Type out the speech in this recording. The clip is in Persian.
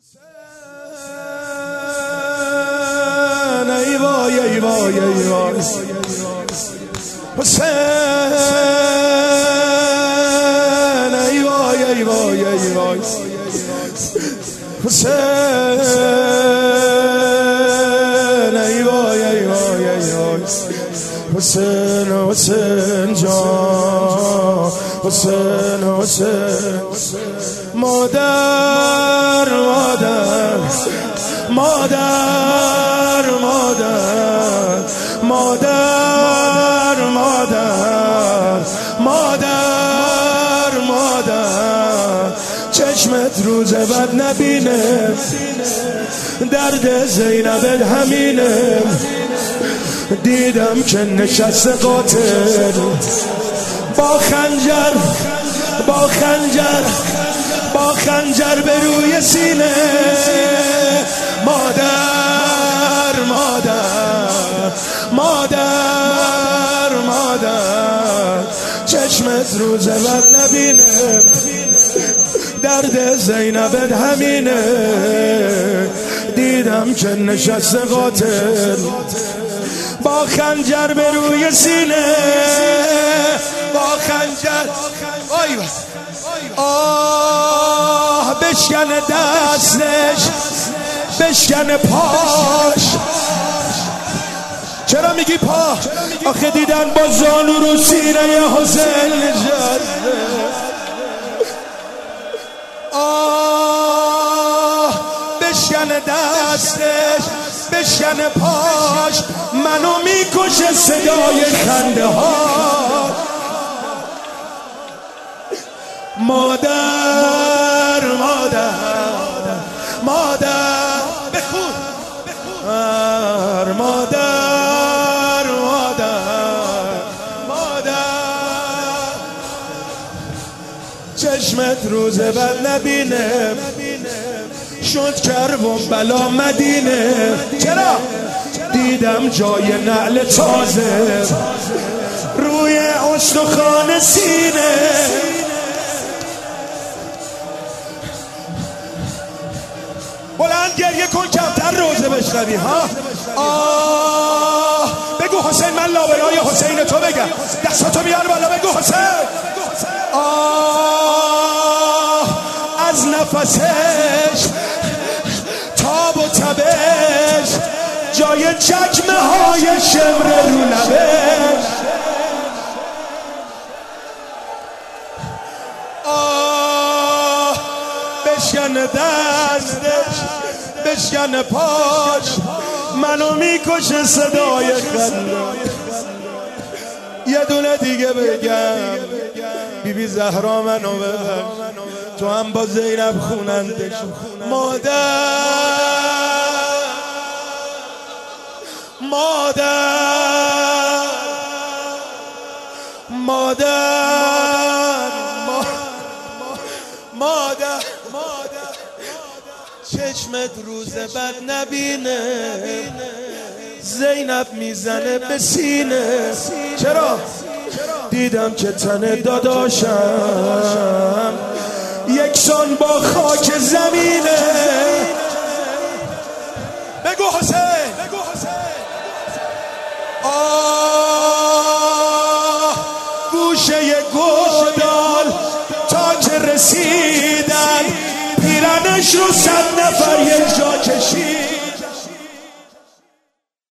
ای وای ای وای ای وای حسین ای وای ای وای ای وای حسین ای وای ای وای ای وای حسین حسین جان حسین حسین مادر مادر مادر مادر مادر مادر مادر مادر چشمت روز بد نبینه درد زینبت همینه دیدم که نشست قاتل با خنجر با خنجر با خنجر به روی سینه مادر مادر مادر مادر چشمت روز بد نبینه درد زینبت همینه دیدم که نشست قاتل با خنجر به روی سینه با خنجر آه بشکن دستش بشکن پاش چرا میگی پا؟ آخه دیدن با زانو رو سینه حسین نشسته آه بشکن دستش بشکن پاش منو میکشه صدای خنده ها مادر مادر مادر بخون مادر مادر مادر چشمت روز بد نبینه شد کربون بلا مدینه چرا؟ دیدم جای نعل تازه روی استخوان سینه بلند گریه کن کمتر روزه بشنوی ها آه بگو حسین من لابلای حسین تو بگم دستاتو بیار بالا بگو حسین آه از نفسش تاب و تبش جای چکمه های شمر رو لبش آه بشکن دستش بشکن پاش منو میکشه صدای خنده یه دونه دیگه بگم بیبی زهرا منو ببر تو هم با زینب خونندش مادر مادر مادر مادر چشمت روز بد نبینه زینب میزنه به سینه چرا؟ دیدم که تن داداشم یکسان با خاک زمینه بگو حسین آه گوشه گودال تا که رسیدن پیرنش رو 100 نفر یه